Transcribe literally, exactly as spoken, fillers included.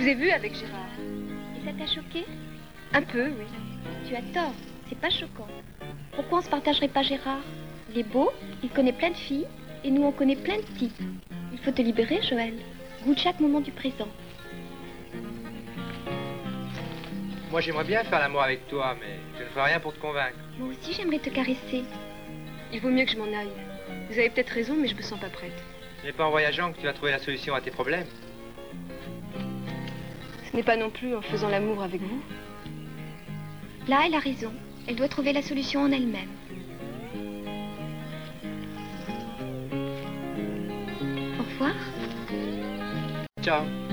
vous ai vu avec Gérard. Et ça t'a choqué? Un peu, oui. Tu as tort, c'est pas choquant. Pourquoi on se partagerait pas Gérard? Il est beau, il connaît plein de filles, et nous on connaît plein de types. Il faut te libérer, Joël. Goûte chaque moment du présent. Moi, j'aimerais bien faire l'amour avec toi, mais je ne ferai rien pour te convaincre. Moi aussi, j'aimerais te caresser. Il vaut mieux que je m'en aille. Vous avez peut-être raison, mais je me sens pas prête. Ce n'est pas en voyageant que tu vas trouver la solution à tes problèmes. Ce n'est pas non plus en faisant l'amour avec vous. Là, elle a raison. Elle doit trouver la solution en elle-même. Au revoir. Ciao.